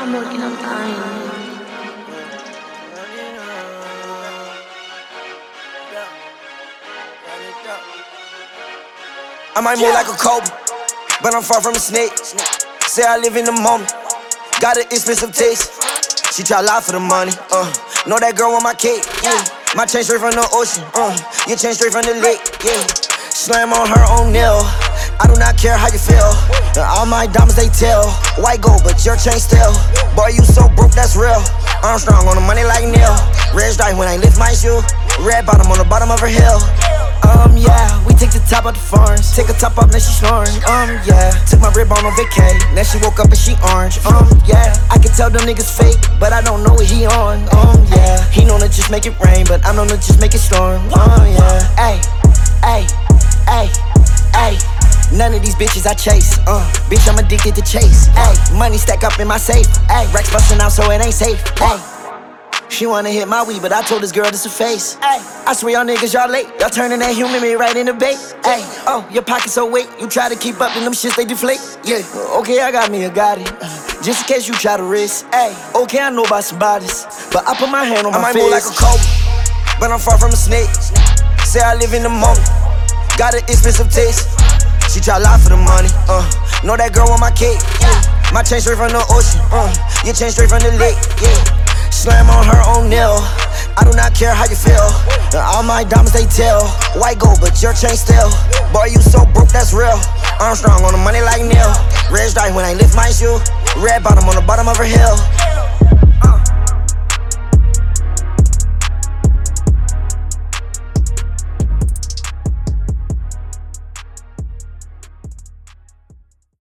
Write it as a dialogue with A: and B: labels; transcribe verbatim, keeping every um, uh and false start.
A: I'm looking, I'm dying.
B: I might move like a cobra, but I'm far from a snake. Say I live in the moment, got an expensive taste. She try lie for the money, uh. Know that girl want my cake, yeah. My chain straight from the ocean, uh. Your chain straight from the lake, yeah. Slam on her own nail, I do not care how you feel. All my diamonds they tell, white gold but your chain still. Boy you so broke that's real. Armstrong on the money like Neil. Red stripe when I lift my shoe. Red bottom on the bottom of her hill. Um, yeah, we take the top of the foreigns. Take a top off, now she snoring. Um, yeah, took my rib on on vacay. Now she woke up and she orange. Um, yeah, I can tell them niggas fake, but I don't know what he on. Um, yeah, he known to just make it rain, but I know to just make it storm. Um, yeah, ayy, ayy, ayy, ayy. None of these bitches I chase. Uh, bitch, I'm addicted to chase. Ayy, money stack up in my safe. Ayy, racks bustin' out so it ain't safe. Ayy. She wanna hit my weed, but I told this girl this a face. Ay, I swear y'all niggas, y'all late. Y'all turning that human meat right into bait. Ay, oh, your pockets so weight. You try to keep up, and them shits they deflate. Yeah, okay, I got me a Gotti. Just in case you try to risk. Ay, okay, I know about some bodies, but I put my hand on my face. I might move like a cobra, but I'm far from a snake. Say I live in the moment, got an expensive taste. She try lie for the money, uh. Know that girl want my cake, yeah. My chain straight from the ocean, uh. Your chain straight from the lake, yeah. Slam on her own nail, I do not care how you feel. All my diamonds they tell, white gold but your chain still. Boy you so broke that's real. Armstrong on the money like Neil. Red stripe when I lift my shoe. Red bottom on the bottom of her hill.